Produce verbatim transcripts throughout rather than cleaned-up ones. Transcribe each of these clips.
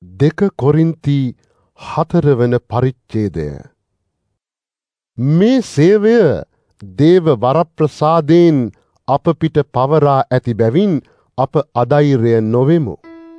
දෙක කොරින්ති හතරවන පරිච්ඡේදය. මේ සේවය දේව වරප්‍රසාදයෙන් අප පිට පවරා ඇති බැවින් අප අධෛර්ය නොවෙමු.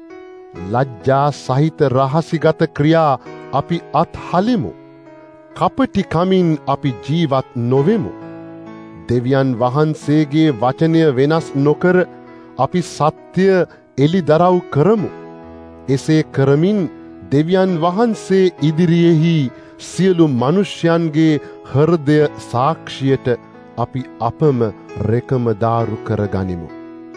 ලජ්ජා සහිත රහසිගත ක්‍රියා අපි අත්හලෙමු. කපටි කමින් අපි ජීවත් නොවෙමු. දෙවියන් වහන්සේගේ වචනය වෙනස් නොකර අපි සත්‍ය එළිදරව් කරමු. එසේ කරමින් දෙවියන් වහන්සේ ඉදිරියෙහි සියලු මනුෂ්‍යයන්ගේ හෘදය සාක්ෂියට අපි අපම රෙකමදාරු කරගනිමු.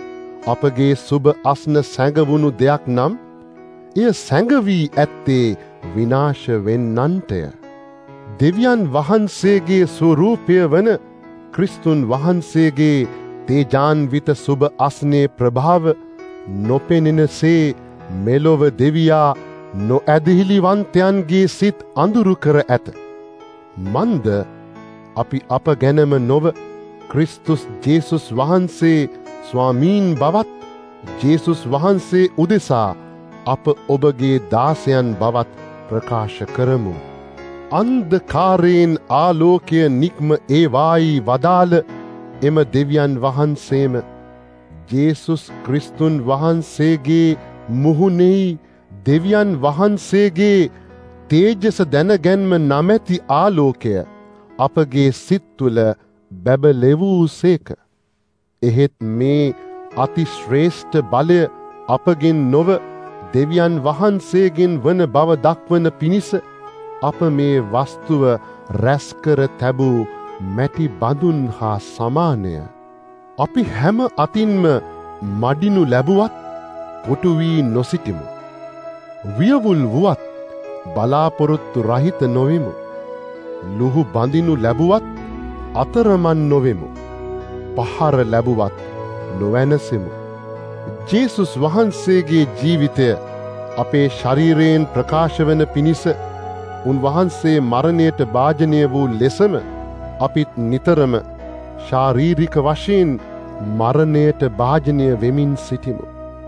අපගේ සුබ අස්න සැඟවුණු දෙයක් නම් එය සැඟවී ඇත්තේ විනාශ වෙන්නන්ටය. දෙවියන් වහන්සේගේ ස්වරූපය වන ක්‍රිස්තුන් වහන්සේගේ තේජාන්විත සුබ අස්නේ ප්‍රභාව නොපෙනෙනසේ මෙලොව දෙවියා නොඇදහිලිවන්තයන්ගේ සිත් අඳුරු කර ඇත. මන්ද අපි අප ගැනම නොව ක්‍රිස්තුස් ජේසුස් වහන්සේ ස්වාමීන් බවත් ජේසුස් වහන්සේ උදෙසා අප ඔබගේ දාසයන් බවත් ප්‍රකාශ කරමු. අන්ධකාරයෙන් ආලෝකය නික්ම ඒවායි වදාළ එම දෙවියන් වහන්සේම ජේසුස් ක්‍රිස්තුන් වහන්සේගේ මුහුණෙහි දෙවියන් වහන්සේගේ තේජස දැනගැන්ම නමැති ආලෝකය අපගේ සිත් තුළ බැබලෙවූසේක. එහෙත් මේ අතිශ්‍රේෂ්ඨ බලය අපගෙන් නොව දෙවියන් වහන්සේගෙන් වන බව දක්වන පිණිස අප මේ වස්තුව රැස්කර තැබූ මැටි බඳුන් හා සමානය. අපි හැම අතින්ම මඩිනු ලැබුවත් කොටු වී නොසිටිමු. වියවුල් වුවත් බලාපොරොත්තු රහිත නොවෙමු. ලුහු බඳිනු ලැබුවත් අතරමන් නොවෙමු. පහර ලැබුවත් නොවැනසෙමු. ජේසුස් වහන්සේගේ ජීවිතය අපේ ශරීරයෙන් ප්‍රකාශ වන පිණිස උන්වහන්සේ මරණයට භාජනය වූ ලෙසම අපිත් නිතරම ශාරීරික වශයෙන් මරණයට භාජනය වෙමින් සිටිමු.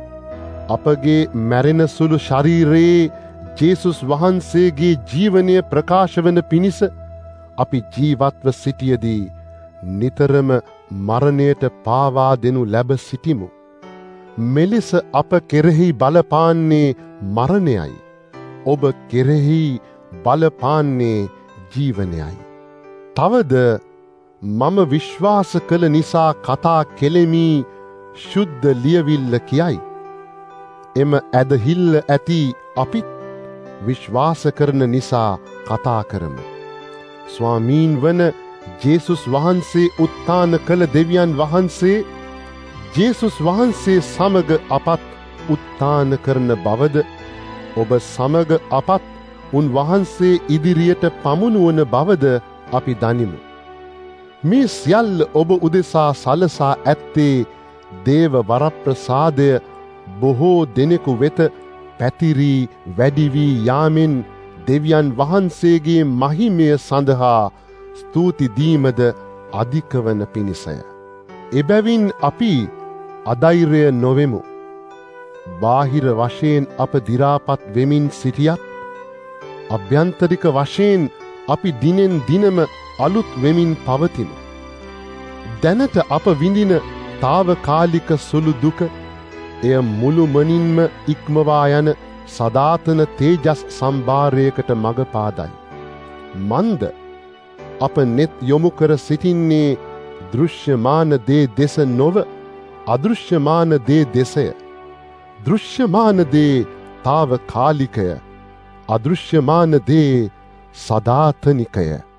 අපගේ මැරෙන සුළු ශරීරයේ ජේසුස් වහන්සේගේ ජීවනය ප්‍රකාශ වන පිණිස අපි ජීවත්ව සිටියදී නිතරම මරණයට පාවා දෙනු ලැබ සිටිමු. මෙලෙස අප කෙරෙහි බලපාන්නේ මරණයයි. ඔබ කෙරෙහි බලපාන්නේ ජීවනයයි. තවද මම විශ්වාස කළ නිසා කතා කෙලෙමි ශුද්ධ ලියවිල්ල කියයි. එම ඇදහිල්ල ඇති අපිත් විශ්වාස කරන නිසා කතා කරමු. ස්වාමීන් වන ජේසුස් වහන්සේ උත්ථාන කළ දෙවියන් වහන්සේ ජේසුස් වහන්සේ සමග අපත් උත්ථාන කරන බවද ඔබ සමග අපත් උන්වහන්සේ ඉදිරියට පමුණුවන බවද අපි දනිමු. මේ සියල්ල ඔබ උදෙසා සලසා ඇත්තේ දේව වරප්‍රසාදය බොහෝ දෙනෙකු වෙත පැතිරී වැඩි වී යාමෙන් දෙවියන් වහන්සේගේ මහිමය සඳහා ස්තුති දීමද අධික වන පිණිසය. එබැවින් අපි අධෛර්ය නොවෙමු. බාහිර වශයෙන් අප දි รา පත් වෙමින් සිටියත් අභ්‍යන්තරික වශයෙන් අපි දිනෙන් දිනම අලුත් වෙමින් පවතිමු. දැනට අප විඳින తాවකාලික සුළු දුක එය මුළුමනින්ම ඉක්මවා යන සදාතන තේජස් සම්භාරයකට මඟ පාදයි. මන්ද අප නෙත් යොමු කර සිටින්නේ දෘශ්‍යමාන දේ දෙස නොව අදෘශ්‍යමාන දේ දෙසය. දෘශ්‍යමාන දේ తాවකාලිකය, අදෘශ්‍යමාන දේ සදාතනිකය.